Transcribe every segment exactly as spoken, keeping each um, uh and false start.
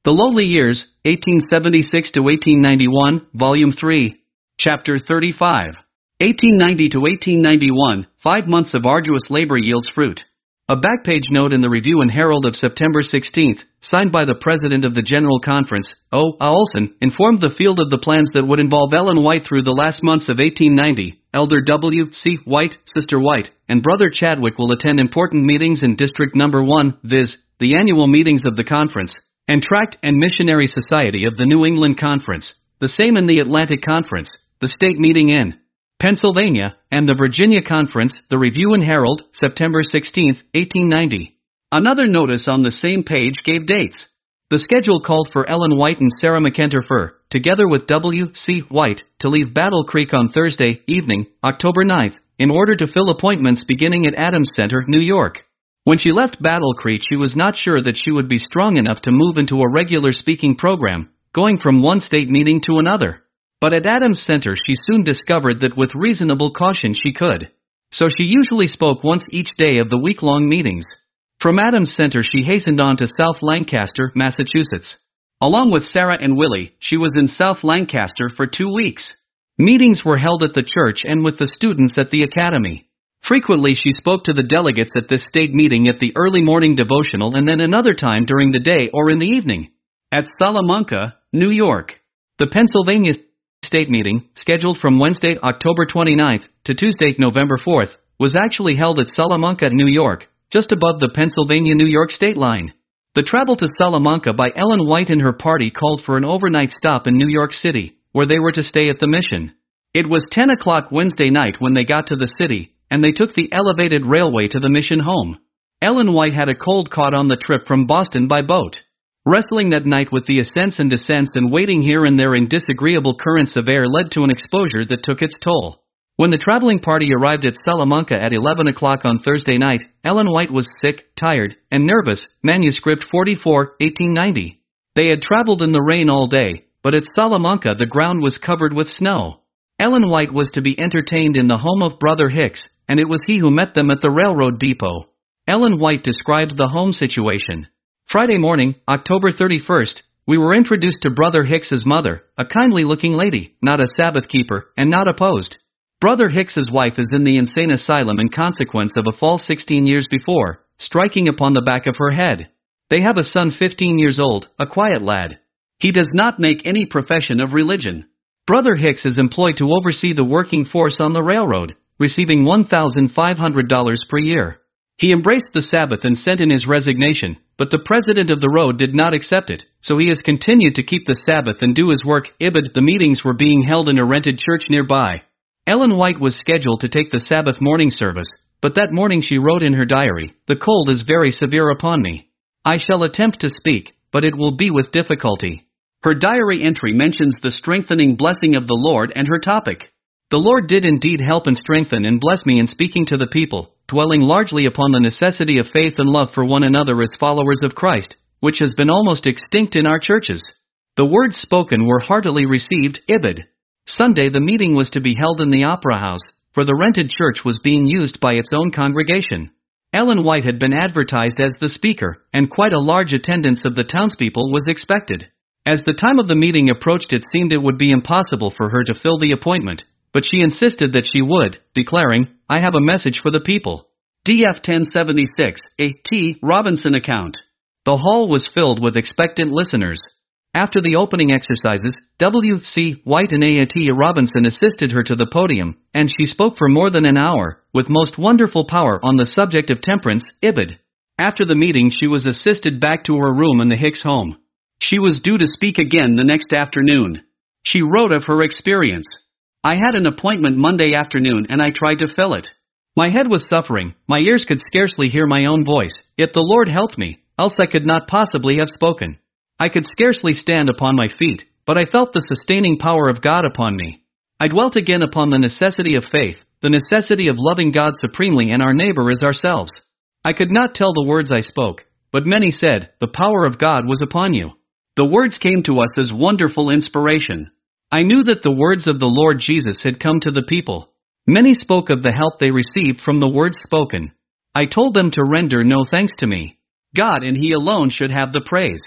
The Lowly Years, eighteen seventy-six to eighteen ninety-one, Volume three, Chapter thirty-five. eighteen ninety to eighteen ninety-one, Five Months of Arduous Labor Yields Fruit. A backpage note in the Review and Herald of September sixteenth, signed by the President of the General Conference, O. A. Olson, informed the field of the plans that would involve Ellen White through the last months of eighteen ninety. Elder W. C. White, Sister White, and Brother Chadwick will attend important meetings in District Number one, viz., the annual meetings of the Conference, and Tract and Missionary Society of the New England Conference, the same in the Atlantic Conference, the state meeting in Pennsylvania, and the Virginia Conference, the Review and Herald, September sixteenth, eighteen ninety. Another notice on the same page gave dates. The schedule called for Ellen White and Sarah McEntire, together with W. C. White, to leave Battle Creek on Thursday evening, October ninth, in order to fill appointments beginning at Adams Center, New York. When she left Battle Creek, she was not sure that she would be strong enough to move into a regular speaking program, going from one state meeting to another. But at Adams Center she soon discovered that with reasonable caution she could. So she usually spoke once each day of the week-long meetings. From Adams Center she hastened on to South Lancaster, Massachusetts. Along with Sarah and Willie, she was in South Lancaster for two weeks. Meetings were held at the church and with the students at the academy. Frequently she spoke to the delegates at this state meeting at the early morning devotional and then another time during the day or in the evening. At Salamanca, New York. The Pennsylvania State meeting, scheduled from Wednesday, October twenty-ninth, to Tuesday, November fourth, was actually held at Salamanca, New York, just above the Pennsylvania-New York state line. The travel to Salamanca by Ellen White and her party called for an overnight stop in New York City, where they were to stay at the mission. It was ten o'clock Wednesday night when they got to the city, and they took the elevated railway to the mission home. Ellen White had a cold caught on the trip from Boston by boat. Wrestling that night with the ascents and descents and waiting here and there in disagreeable currents of air led to an exposure that took its toll. When the traveling party arrived at Salamanca at eleven o'clock on Thursday night, Ellen White was sick, tired, and nervous. Manuscript forty-four, eighteen ninety. They had traveled in the rain all day, but at Salamanca the ground was covered with snow. Ellen White was to be entertained in the home of Brother Hicks, and it was he who met them at the railroad depot. Ellen White described the home situation. Friday morning, October thirty-first, we were introduced to Brother Hicks's mother, a kindly-looking lady, not a Sabbath keeper, and not opposed. Brother Hicks's wife is in the insane asylum in consequence of a fall sixteen years before, striking upon the back of her head. They have a son fifteen years old, a quiet lad. He does not make any profession of religion. Brother Hicks is employed to oversee the working force on the railroad, receiving one thousand five hundred dollars per year. He embraced the Sabbath and sent in his resignation, but the president of the road did not accept it, so he has continued to keep the Sabbath and do his work. Ibid. The meetings were being held in a rented church nearby. Ellen White was scheduled to take the Sabbath morning service, but that morning she wrote in her diary, "The cold is very severe upon me. I shall attempt to speak, but it will be with difficulty." Her diary entry mentions the strengthening blessing of the Lord and her topic. The Lord did indeed help and strengthen and bless me in speaking to the people, dwelling largely upon the necessity of faith and love for one another as followers of Christ, which has been almost extinct in our churches. The words spoken were heartily received. Ibid. Sunday the meeting was to be held in the Opera House, for the rented church was being used by its own congregation. Ellen White had been advertised as the speaker, and quite a large attendance of the townspeople was expected. As the time of the meeting approached it seemed it would be impossible for her to fill the appointment, but she insisted that she would, declaring, "I have a message for the people." D F ten seventy-six, a T. Robinson account. The hall was filled with expectant listeners. After the opening exercises, W. C. White and A T. Robinson assisted her to the podium, and she spoke for more than an hour, with most wonderful power on the subject of temperance. Ibid. After the meeting she was assisted back to her room in the Hicks home. She was due to speak again the next afternoon. She wrote of her experience. "I had an appointment Monday afternoon and I tried to fill it. My head was suffering, my ears could scarcely hear my own voice, yet the Lord helped me, else I could not possibly have spoken. I could scarcely stand upon my feet, but I felt the sustaining power of God upon me. I dwelt again upon the necessity of faith, the necessity of loving God supremely and our neighbor as ourselves. I could not tell the words I spoke, but many said, 'The power of God was upon you.' The words came to us as wonderful inspiration. I knew that the words of the Lord Jesus had come to the people. Many spoke of the help they received from the words spoken. I told them to render no thanks to me. God and He alone should have the praise.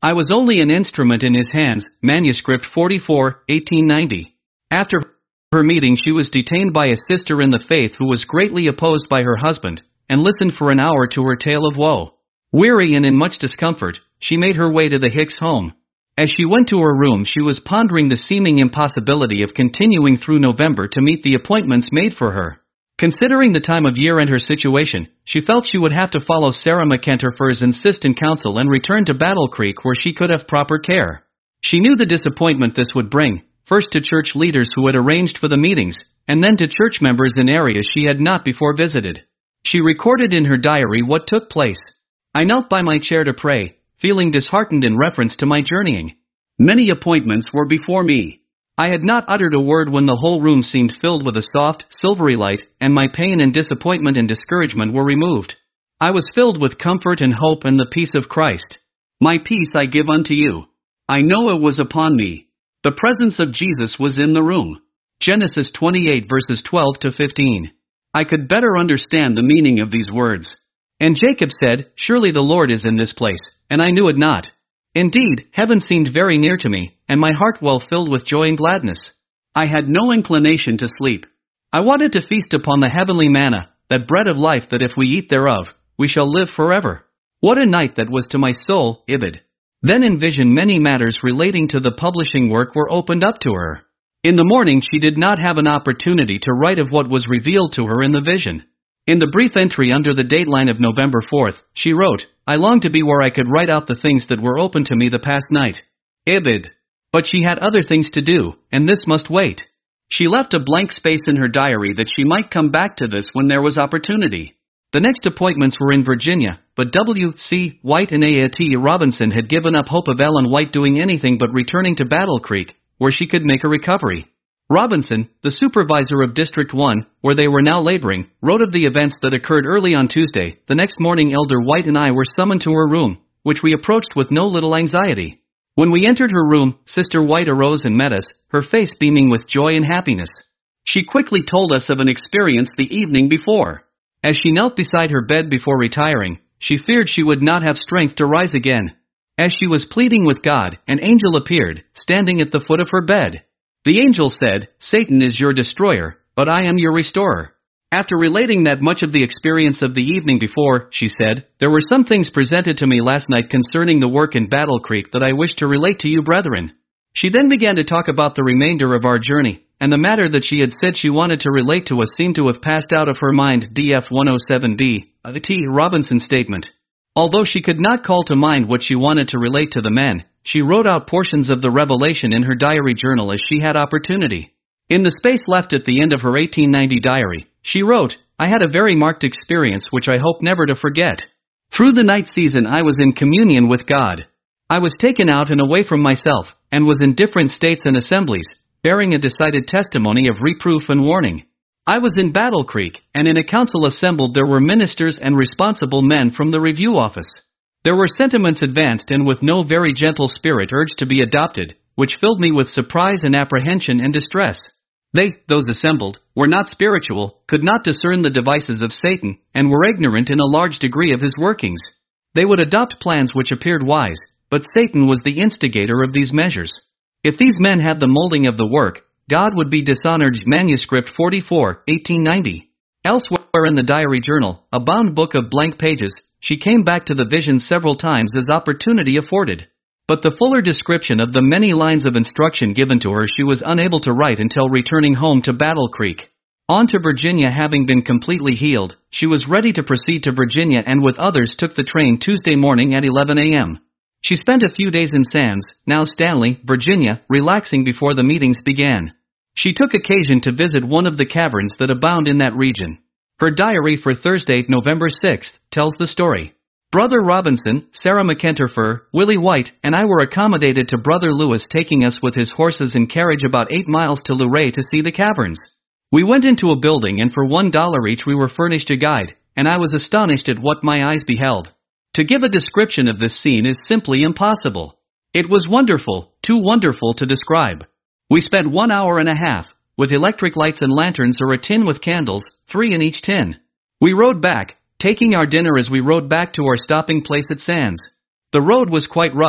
I was only an instrument in his hands. Manuscript forty-four, eighteen ninety. After her meeting she was detained by a sister in the faith who was greatly opposed by her husband, and listened for an hour to her tale of woe. Weary and in much discomfort, she made her way to the Hicks home. As she went to her room she was pondering the seeming impossibility of continuing through November to meet the appointments made for her. Considering the time of year and her situation, she felt she would have to follow Sarah McEnterfer's insistent counsel and return to Battle Creek where she could have proper care. She knew the disappointment this would bring, first to church leaders who had arranged for the meetings, and then to church members in areas she had not before visited. She recorded in her diary what took place. I knelt by my chair to pray, feeling disheartened in reference to my journeying. Many appointments were before me. I had not uttered a word when the whole room seemed filled with a soft, silvery light, and my pain and disappointment and discouragement were removed. I was filled with comfort and hope and the peace of Christ. My peace I give unto you. I know it was upon me. The presence of Jesus was in the room. Genesis twenty-eight verses twelve to fifteen. I could better understand the meaning of these words. And Jacob said, Surely the Lord is in this place, and I knew it not. Indeed, heaven seemed very near to me, and my heart well filled with joy and gladness. I had no inclination to sleep. I wanted to feast upon the heavenly manna, that bread of life that if we eat thereof, we shall live forever. What a night that was to my soul, Ibid. Then in vision many matters relating to the publishing work were opened up to her. In the morning she did not have an opportunity to write of what was revealed to her in the vision. In the brief entry under the dateline of November fourth, she wrote, I longed to be where I could write out the things that were open to me the past night. Ibid. But she had other things to do, and this must wait. She left a blank space in her diary that she might come back to this when there was opportunity. The next appointments were in Virginia, but W C White and A T Robinson had given up hope of Ellen White doing anything but returning to Battle Creek, where she could make a recovery. Robinson, the supervisor of District one, where they were now laboring, wrote of the events that occurred early on Tuesday. The next morning Elder White and I were summoned to her room, which we approached with no little anxiety. When we entered her room, Sister White arose and met us, her face beaming with joy and happiness. She quickly told us of an experience the evening before. As she knelt beside her bed before retiring, she feared she would not have strength to rise again. As she was pleading with God, an angel appeared, standing at the foot of her bed. The angel said, Satan is your destroyer, but I am your restorer. After relating that much of the experience of the evening before, she said, There were some things presented to me last night concerning the work in Battle Creek that I wish to relate to you brethren. She then began to talk about the remainder of our journey, and the matter that she had said she wanted to relate to us seemed to have passed out of her mind. D F one oh seven B, a T Robinson statement. Although she could not call to mind what she wanted to relate to the men, she wrote out portions of the revelation in her diary journal as she had opportunity. In the space left at the end of her eighteen ninety diary, she wrote, I had a very marked experience which I hope never to forget. Through the night season I was in communion with God. I was taken out and away from myself, and was in different states and assemblies, bearing a decided testimony of reproof and warning. I was in Battle Creek, and in a council assembled there were ministers and responsible men from the review office. There were sentiments advanced and with no very gentle spirit urged to be adopted, which filled me with surprise and apprehension and distress. They, those assembled, were not spiritual, could not discern the devices of Satan, and were ignorant in a large degree of his workings. They would adopt plans which appeared wise, but Satan was the instigator of these measures. If these men had the molding of the work, God would be dishonored. Manuscript forty-four, eighteen ninety. Elsewhere in the diary journal, a bound book of blank pages, she came back to the vision several times as opportunity afforded. But the fuller description of the many lines of instruction given to her she was unable to write until returning home to Battle Creek. On to Virginia having been completely healed, she was ready to proceed to Virginia and with others took the train Tuesday morning at eleven a m She spent a few days in Sands, now Stanley, Virginia, relaxing before the meetings began. She took occasion to visit one of the caverns that abound in that region. Her diary for Thursday, November sixth, tells the story. Brother Robinson, Sarah McEnterfer, Willie White, and I were accommodated to Brother Lewis taking us with his horses and carriage about eight miles to Luray to see the caverns. We went into a building and for one dollar each we were furnished a guide, and I was astonished at what my eyes beheld. To give a description of this scene is simply impossible. It was wonderful, too wonderful to describe. We spent one hour and a half, with electric lights and lanterns or a tin with candles, three in each tin. We rode back, taking our dinner as we rode back to our stopping place at Sands. The road was quite rough,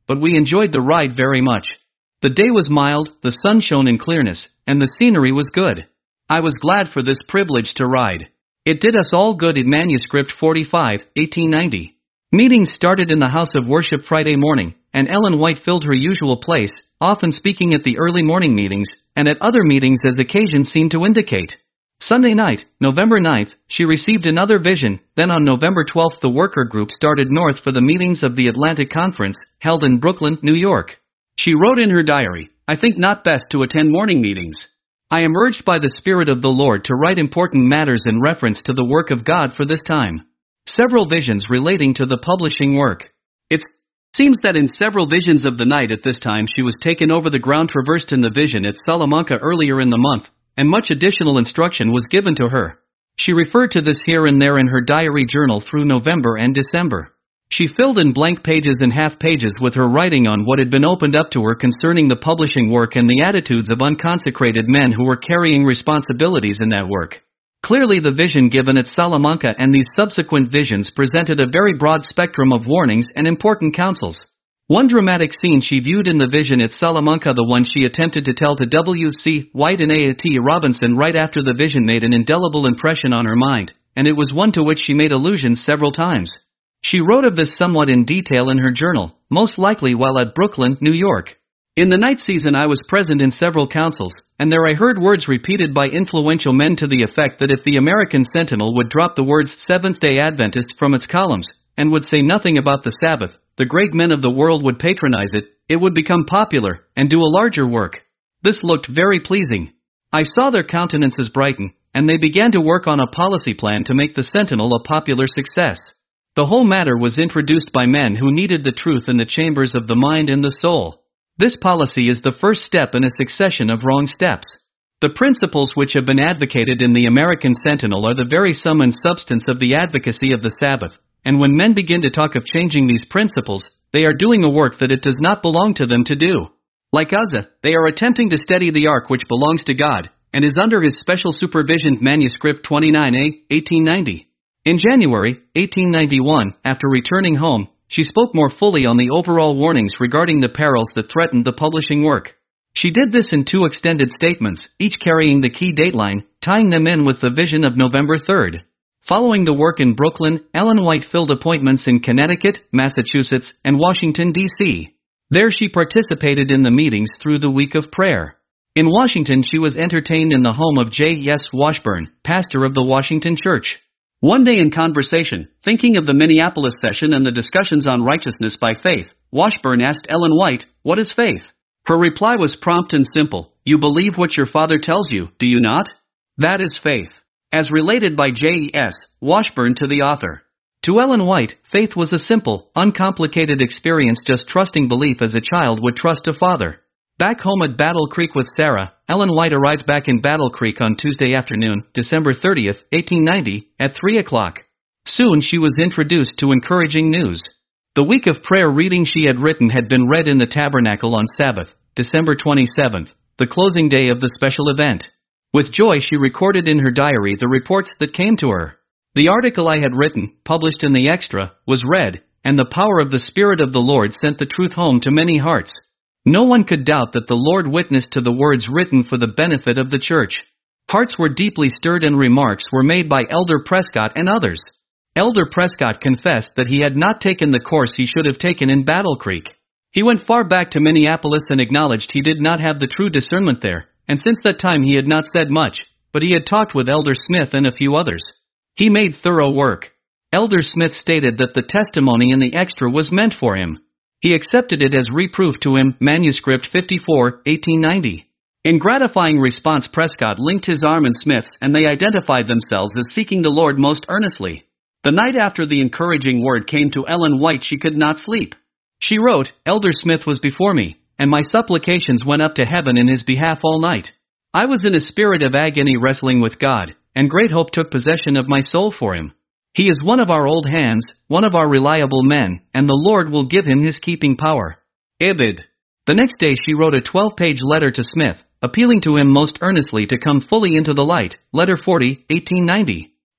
but we enjoyed the ride very much. The day was mild, the sun shone in clearness, and the scenery was good. I was glad for this privilege to ride. It did us all good. In Manuscript forty-five, eighteen ninety. Meetings started in the house of worship Friday morning, and Ellen White filled her usual place, often speaking at the early morning meetings, and at other meetings as occasion seemed to indicate. Sunday night, November ninth, she received another vision. Then on November twelfth the worker group started north for the meetings of the Atlantic Conference, held in Brooklyn, New York. She wrote in her diary, "I think not best to attend morning meetings. I am urged by the Spirit of the Lord to write important matters in reference to the work of God for this time." Several visions relating to the publishing work. It seems that in several visions of the night at this time she was taken over the ground traversed in the vision at Salamanca earlier in the month, and much additional instruction was given to her. She referred to this here and there in her diary journal through November and December. She filled in blank pages and half pages with her writing on what had been opened up to her concerning the publishing work and the attitudes of unconsecrated men who were carrying responsibilities in that work. Clearly the vision given at Salamanca and these subsequent visions presented a very broad spectrum of warnings and important counsels. One dramatic scene she viewed in the vision at Salamanca, the one she attempted to tell to W C White and A T Robinson right after the vision, made an indelible impression on her mind, and it was one to which she made allusion several times. She wrote of this somewhat in detail in her journal, most likely while at Brooklyn, New York. "In the night season I was present in several councils, and there I heard words repeated by influential men to the effect that if the American Sentinel would drop the words Seventh-day Adventist from its columns, and would say nothing about the Sabbath, the great men of the world would patronize it, it would become popular, and do a larger work." This looked very pleasing. I saw their countenances brighten, and they began to work on a policy plan to make the Sentinel a popular success. The whole matter was introduced by men who needed the truth in the chambers of the mind and the soul. This policy is the first step in a succession of wrong steps. The principles which have been advocated in the American Sentinel are the very sum and substance of the advocacy of the Sabbath, and when men begin to talk of changing these principles, they are doing a work that it does not belong to them to do. Like Uzzah, they are attempting to steady the ark which belongs to God, and is under his special supervision. Manuscript twenty-nine A, eighteen ninety. In January, eighteen ninety-one, after returning home, she spoke more fully on the overall warnings regarding the perils that threatened the publishing work. She did this in two extended statements, each carrying the key dateline, tying them in with the vision of November third. Following the work in Brooklyn, Ellen White filled appointments in Connecticut, Massachusetts, and Washington, D C There she participated in the meetings through the week of prayer. In Washington she was entertained in the home of J S Washburn, pastor of the Washington Church. One day in conversation, thinking of the Minneapolis session and the discussions on righteousness by faith, Washburn asked Ellen White, "What is faith?" Her reply was prompt and simple: "You believe what your father tells you, do you not? That is faith." As related by J S Washburn to the author. To Ellen White, faith was a simple, uncomplicated experience, just trusting belief as a child would trust a father. Back home at Battle Creek with Sarah, Ellen White arrived back in Battle Creek on Tuesday afternoon, December thirtieth, eighteen ninety, at three o'clock. Soon she was introduced to encouraging news. The week of prayer reading she had written had been read in the Tabernacle on Sabbath, December twenty-seventh, the closing day of the special event. With joy she recorded in her diary the reports that came to her. The article I had written, published in the Extra, was read, and the power of the Spirit of the Lord sent the truth home to many hearts. No one could doubt that the Lord witnessed to the words written for the benefit of the church. Hearts were deeply stirred and remarks were made by Elder Prescott and others. Elder Prescott confessed that he had not taken the course he should have taken in Battle Creek. He went far back to Minneapolis and acknowledged he did not have the true discernment there, and since that time he had not said much, but he had talked with Elder Smith and a few others. He made thorough work. Elder Smith stated that the testimony in the Extra was meant for him. He accepted it as reproof to him. Manuscript fifty-four, eighteen ninety. In gratifying response, Prescott linked his arm in Smith's, and they identified themselves as seeking the Lord most earnestly. The night after the encouraging word came to Ellen White, she could not sleep. She wrote, "Elder Smith was before me, and my supplications went up to heaven in his behalf all night. I was in a spirit of agony wrestling with God, and great hope took possession of my soul for him. He is one of our old hands, one of our reliable men, and the Lord will give him his keeping power." Ibid. The next day she wrote a twelve-page letter to Smith, appealing to him most earnestly to come fully into the light. Letter forty, eighteen ninety.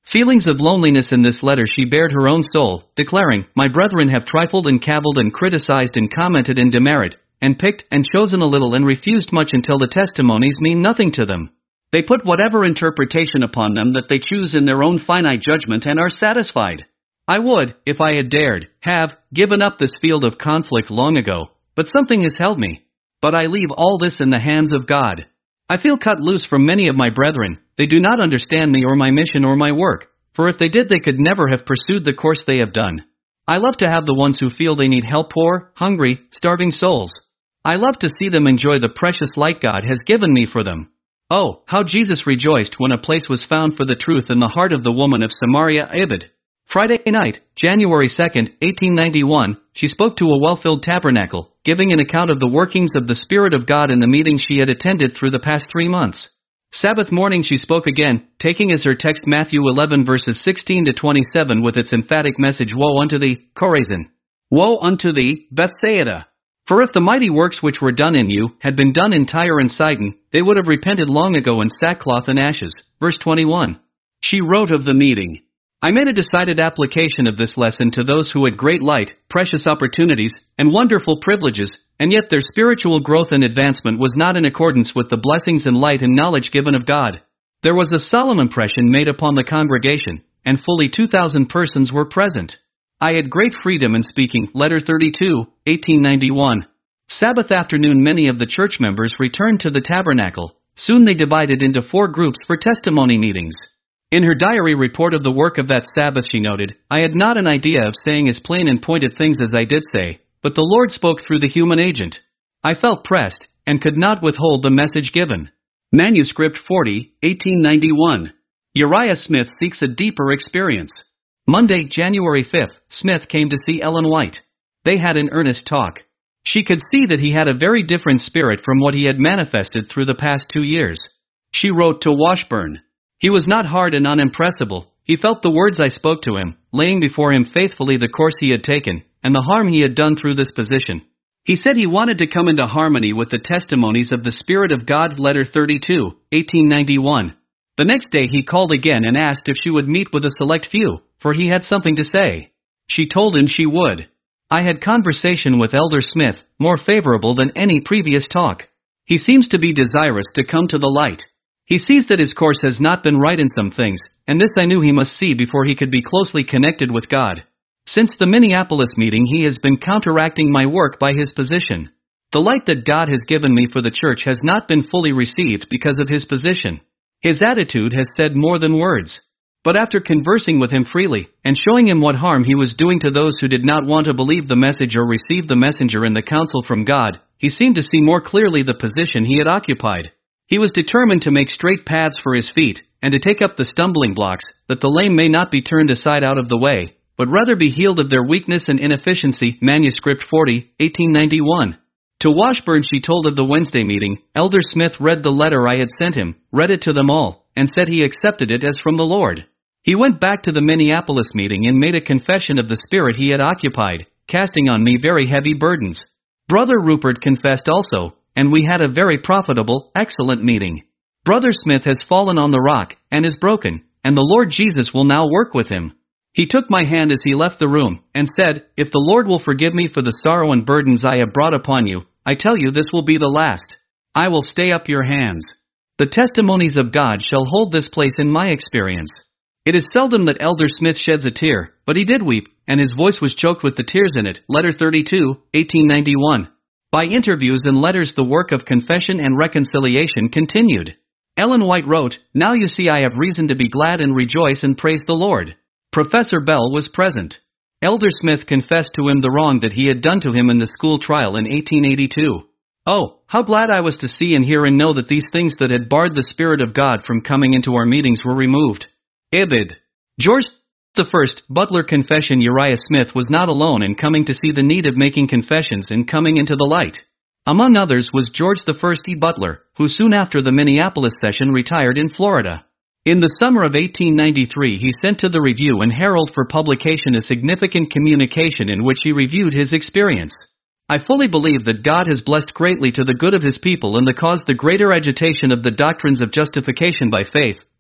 Feelings of loneliness in this letter she bared her own soul, declaring, "My brethren have trifled and cavilled and criticized and commented and demerit, and picked and chosen a little and refused much until the testimonies mean nothing to them. They put whatever interpretation upon them that they choose in their own finite judgment and are satisfied. I would, if I had dared, have given up this field of conflict long ago, but something has held me. But I leave all this in the hands of God. I feel cut loose from many of my brethren. They do not understand me or my mission or my work, for if they did they could never have pursued the course they have done. I love to have the ones who feel they need help, poor, hungry, starving souls. I love to see them enjoy the precious light God has given me for them. Oh, how Jesus rejoiced when a place was found for the truth in the heart of the woman of Samaria, Ibid. Friday night, January second, eighteen ninety-one, she spoke to a well-filled tabernacle, giving an account of the workings of the Spirit of God in the meetings she had attended through the past three months. Sabbath morning she spoke again, taking as her text Matthew eleven verses sixteen to twenty-seven with its emphatic message, "Woe unto thee, Chorazin! Woe unto thee, Bethsaida! For if the mighty works which were done in you had been done in Tyre and Sidon, they would have repented long ago in sackcloth and ashes." Verse twenty-one. She wrote of the meeting, "I made a decided application of this lesson to those who had great light, precious opportunities, and wonderful privileges, and yet their spiritual growth and advancement was not in accordance with the blessings and light and knowledge given of God. There was a solemn impression made upon the congregation, and fully two thousand persons were present. I had great freedom in speaking." Letter thirty-two, eighteen ninety-one. Sabbath afternoon many of the church members returned to the tabernacle. Soon they divided into four groups for testimony meetings. In her diary report of the work of that Sabbath she noted, "I had not an idea of saying as plain and pointed things as I did say, but the Lord spoke through the human agent. I felt pressed, and could not withhold the message given." Manuscript forty, eighteen ninety-one. Uriah Smith seeks a deeper experience. Monday, January fifth, Smith came to see Ellen White. They had an earnest talk. She could see that he had a very different spirit from what he had manifested through the past two years. She wrote to Washburn, "He was not hard and unimpressible. He felt the words I spoke to him, laying before him faithfully the course he had taken, and the harm he had done through this position. He said he wanted to come into harmony with the testimonies of the Spirit of God." Letter thirty-two, eighteen ninety-one. The next day he called again and asked if she would meet with a select few, for he had something to say. She told him she would. I had conversation with Elder Smith, more favorable than any previous talk. He seems to be desirous to come to the light. He sees that his course has not been right in some things, and this I knew he must see before he could be closely connected with God. Since the Minneapolis meeting he has been counteracting my work by his position. The light that God has given me for the church has not been fully received because of his position. His attitude has said more than words. But after conversing with him freely, and showing him what harm he was doing to those who did not want to believe the message or receive the messenger in the counsel from God, he seemed to see more clearly the position he had occupied. He was determined to make straight paths for his feet, and to take up the stumbling blocks, that the lame may not be turned aside out of the way, but rather be healed of their weakness and inefficiency. Manuscript forty, eighteen ninety-one. To Washburn she told of the Wednesday meeting. Elder Smith read the letter I had sent him, read it to them all, and said he accepted it as from the Lord. He went back to the Minneapolis meeting and made a confession of the spirit he had occupied, casting on me very heavy burdens. Brother Rupert confessed also, and we had a very profitable, excellent meeting. Brother Smith has fallen on the rock, and is broken, and the Lord Jesus will now work with him. He took my hand as he left the room, and said, "If the Lord will forgive me for the sorrow and burdens I have brought upon you, I tell you this will be the last. I will stay up your hands." The testimonies of God shall hold this place in my experience. It is seldom that Elder Smith sheds a tear, but he did weep, and his voice was choked with the tears in it. Letter thirty-two, eighteen ninety-one. By interviews and letters the work of confession and reconciliation continued. Ellen White wrote, "Now you see I have reason to be glad and rejoice and praise the Lord." Professor Bell was present. Elder Smith confessed to him the wrong that he had done to him in the school trial in eighteen eighty-two. Oh, how glad I was to see and hear and know that these things that had barred the Spirit of God from coming into our meetings were removed. Ibid. George the First, Butler Confession. Uriah Smith was not alone in coming to see the need of making confessions and coming into the light. Among others was George the First E. Butler, who soon after the Minneapolis session retired in Florida. In the summer of eighteen ninety-three he sent to the Review and Herald for publication a significant communication in which he reviewed his experience. "I fully believe that God has blessed greatly to the good of his people and the cause the greater agitation of the doctrines of justification by faith,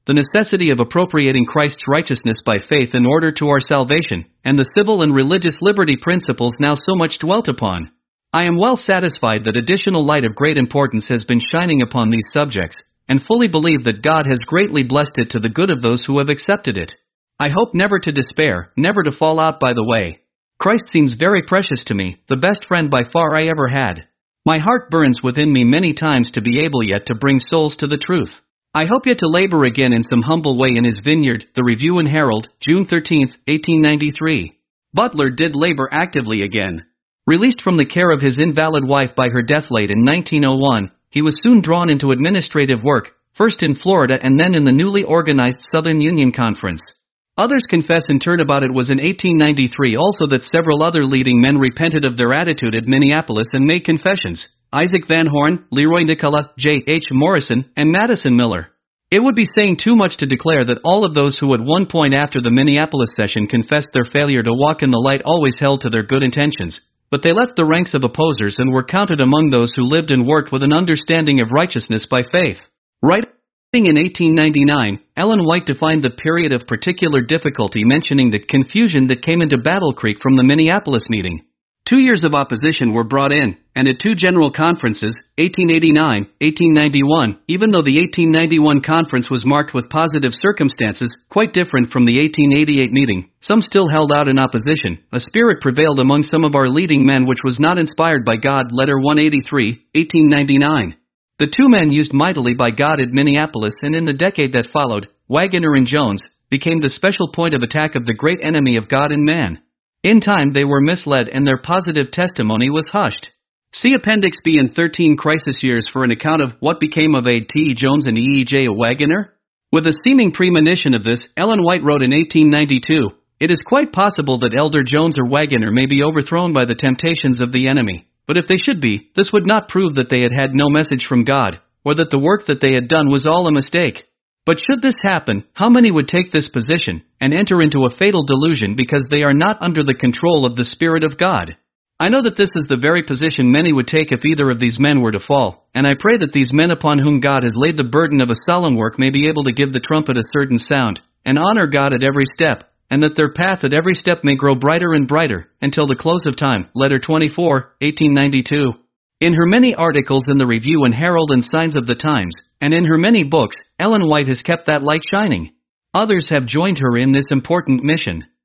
the necessity of appropriating Christ's righteousness by faith in order to our salvation, and the civil and religious liberty principles now so much dwelt upon. I am well satisfied that additional light of great importance has been shining upon these subjects, and fully believe that God has greatly blessed it to the good of those who have accepted it. I hope never to despair, never to fall out by the way. Christ seems very precious to me, the best friend by far I ever had. My heart burns within me many times to be able yet to bring souls to the truth. I hope yet to labor again in some humble way in his vineyard. The Review and Herald, June thirteenth, eighteen ninety-three. Butler did labor actively again. Released from the care of his invalid wife by her death late in nineteen oh one, he was soon drawn into administrative work, first in Florida and then in the newly organized Southern Union Conference. Others confess in turn about it was in eighteen ninety-three also that several other leading men repented of their attitude at Minneapolis and made confessions. Isaac Van Horn, Leroy Nicola, J H Morrison, and Madison Miller. It would be saying too much to declare that all of those who at one point after the Minneapolis session confessed their failure to walk in the light always held to their good intentions, but they left the ranks of opposers and were counted among those who lived and worked with an understanding of righteousness by faith. Writing in eighteen ninety-nine, Ellen White defined the period of particular difficulty, mentioning the confusion that came into Battle Creek from the Minneapolis meeting. Two years of opposition were brought in, and at two general conferences, eighteen eighty-nine, eighteen ninety-one, even though the eighteen ninety-one conference was marked with positive circumstances, quite different from the eighteen eighty-eight meeting, some still held out in opposition. A spirit prevailed among some of our leading men which was not inspired by God. Letter one eighty-three, eighteen ninety-nine. The two men used mightily by God at Minneapolis, and in the decade that followed, Waggoner and Jones became the special point of attack of the great enemy of God and man. In time they were misled and their positive testimony was hushed. See Appendix B in thirteen Crisis Years for an account of what became of A T Jones and E E J Waggoner. With a seeming premonition of this, Ellen White wrote in eighteen ninety-two, "It is quite possible that Elder Jones or Waggoner may be overthrown by the temptations of the enemy, but if they should be, this would not prove that they had had no message from God, or that the work that they had done was all a mistake. But should this happen, how many would take this position, and enter into a fatal delusion because they are not under the control of the Spirit of God? I know that this is the very position many would take if either of these men were to fall, and I pray that these men upon whom God has laid the burden of a solemn work may be able to give the trumpet a certain sound, and honor God at every step, and that their path at every step may grow brighter and brighter, until the close of time." Letter twenty-four, eighteen ninety-two. In her many articles in the Review and Herald and Signs of the Times, and in her many books, Ellen White has kept that light shining. Others have joined her in this important mission.